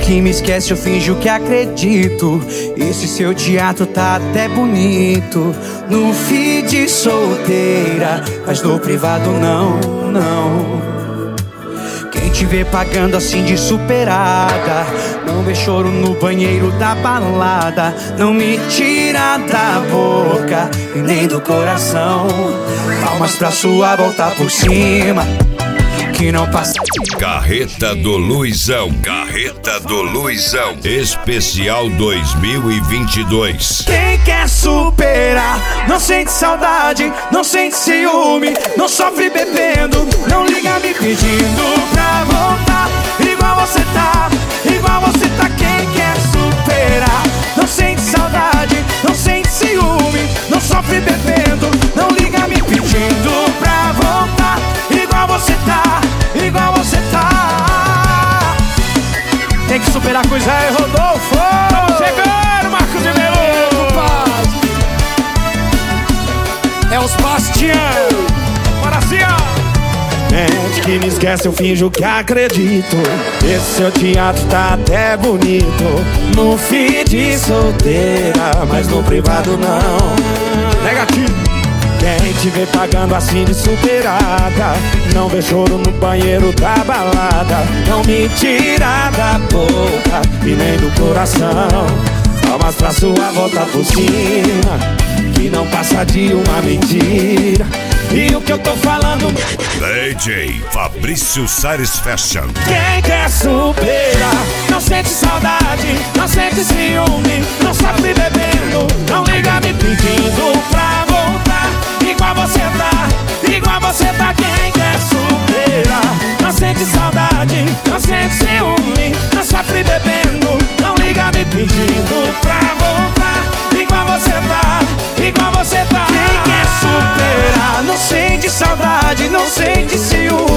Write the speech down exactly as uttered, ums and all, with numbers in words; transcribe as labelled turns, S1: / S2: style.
S1: que me esquece, eu finjo que acredito. Esse seu teatro tá até bonito no feed solteira, mas no privado não, não. Quem te vê pagando assim de superada, não vê choro no banheiro da balada. Não me tira da boca e nem do coração. Palmas pra sua volta por cima, que não passa.
S2: Carreta do Luizão, Carreta do Luizão, especial dois mil e vinte e dois.
S1: Quem quer superar, não sente saudade, não sente ciúme, não sofre bebendo, não liga me pedindo pra voltar. Igual você tá, igual você tá. Quem quer superar, não sente saudade, não sente ciúme, não sofre bebendo, não liga me pedindo pra voltar. Igual você tá, igual você tá. Tem que superar com Israel Rodolfo. Estamos chegando, Marcos de Melo. É os Bastião. Bora assim, ó. Mente que me esquece, eu finjo que acredito. Esse seu teatro tá até bonito no feed solteira, mas no privado não. Negativo. Quem te vê pagando assim de superada, não vê choro no banheiro da balada. Não me tira da boca e nem do coração. Palmas pra sua volta por cima, que não passa de uma mentira. E o que eu tô falando?
S2: D J Fabrício Sares Fashion.
S1: Quem quer superar, não sente saudade, não sente ciúme, não sofre bebendo, não liga me pedindo pra voltar. Igual você tá, igual você tá. Quem quer superar, não sente saudade, não sente ciúme, não sofre bebendo, não liga me pedindo pra voltar. Igual você tá, igual você tá. Quem quer superar, não sente saudade, não sente ciúme,